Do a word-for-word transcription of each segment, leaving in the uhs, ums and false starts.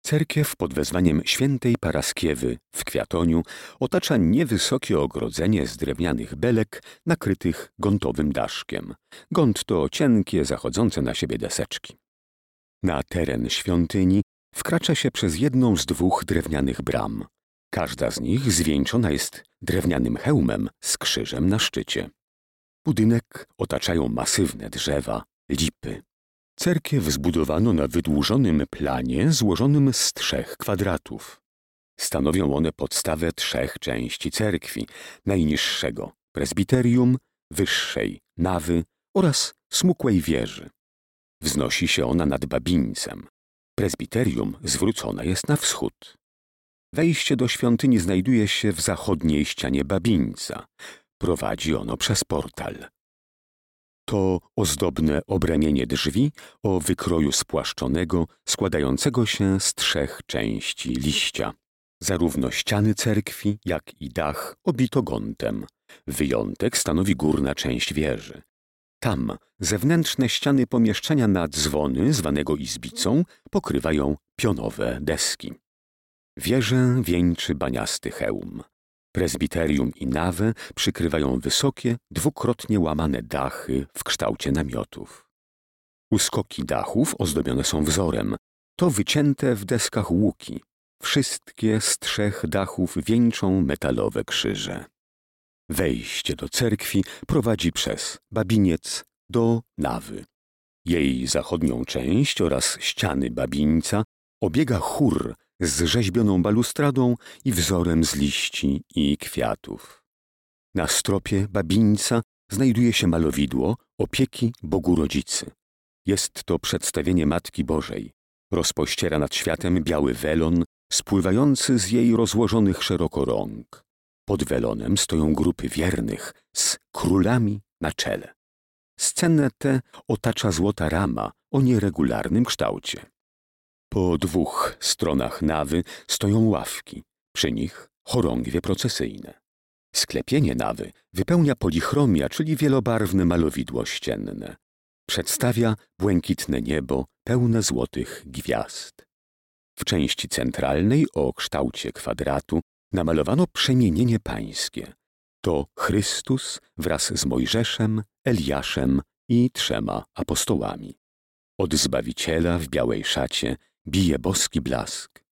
Cerkiew pod wezwaniem świętej Paraskiewy w Kwiatoniu otacza niewysokie ogrodzenie z drewnianych belek nakrytych gontowym daszkiem. Gont to cienkie, zachodzące na siebie deseczki. Na teren świątyni wkracza się przez jedną z dwóch drewnianych bram. Każda z nich zwieńczona jest drewnianym hełmem z krzyżem na szczycie. Budynek otaczają masywne drzewa, lipy. Cerkiew zbudowano na wydłużonym planie złożonym z trzech kwadratów. Stanowią one podstawę trzech części cerkwi: najniższego prezbiterium, wyższej nawy oraz smukłej wieży. Wznosi się ona nad babińcem. Prezbiterium zwrócone jest na wschód. Wejście do świątyni znajduje się w zachodniej ścianie babińca. Prowadzi ono przez portal. To ozdobne obramienie drzwi o wykroju spłaszczonego, składającego się z trzech części liścia. Zarówno ściany cerkwi, jak i dach obito gontem. Wyjątek stanowi górna część wieży. Tam zewnętrzne ściany pomieszczenia na dzwony, zwanego izbicą, pokrywają pionowe deski. Wieżę wieńczy baniasty hełm. Prezbiterium i nawę przykrywają wysokie, dwukrotnie łamane dachy w kształcie namiotów. Uskoki dachów ozdobione są wzorem. To wycięte w deskach łuki. Wszystkie z trzech dachów wieńczą metalowe krzyże. Wejście do cerkwi prowadzi przez babiniec do nawy. Jej zachodnią część oraz ściany babińca obiega chór z rzeźbioną balustradą i wzorem z liści i kwiatów. Na stropie babińca znajduje się malowidło Opieki Bogu Rodzicy. Jest to przedstawienie Matki Bożej. Rozpościera nad światem biały welon spływający z jej rozłożonych szeroko rąk. Pod welonem stoją grupy wiernych z królami na czele. Scenę tę otacza złota rama o nieregularnym kształcie. Po dwóch stronach nawy stoją ławki, przy nich chorągwie procesyjne. Sklepienie nawy wypełnia polichromia, czyli wielobarwne malowidło ścienne. Przedstawia błękitne niebo pełne złotych gwiazd. W części centralnej o kształcie kwadratu namalowano przemienienie pańskie. To Chrystus wraz z Mojżeszem, Eliaszem i trzema apostołami. Od Zbawiciela w białej szacie bije boski blask.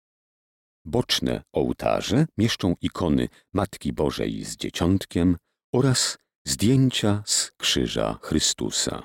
Boczne ołtarze mieszczą ikony Matki Bożej z Dzieciątkiem oraz zdjęcia z krzyża Chrystusa.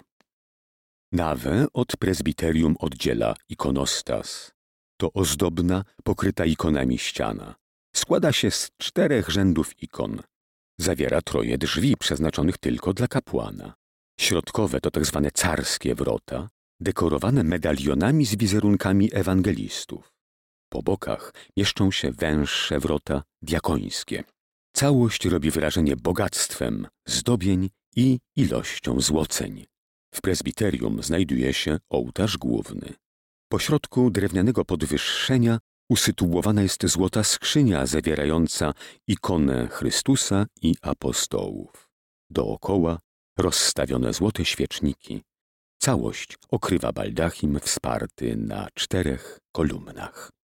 Nawę od prezbiterium oddziela ikonostas. To ozdobna, pokryta ikonami ściana. Składa się z czterech rzędów ikon. Zawiera troje drzwi przeznaczonych tylko dla kapłana. Środkowe to tak zwane carskie wrota, dekorowane medalionami z wizerunkami ewangelistów. Po bokach mieszczą się węższe wrota diakońskie. Całość robi wrażenie bogactwem zdobień i ilością złoceń. W prezbiterium znajduje się ołtarz główny. Pośrodku drewnianego podwyższenia usytuowana jest złota skrzynia zawierająca ikonę Chrystusa i apostołów. Dookoła rozstawione złote świeczniki. Całość okrywa baldachim wsparty na czterech kolumnach.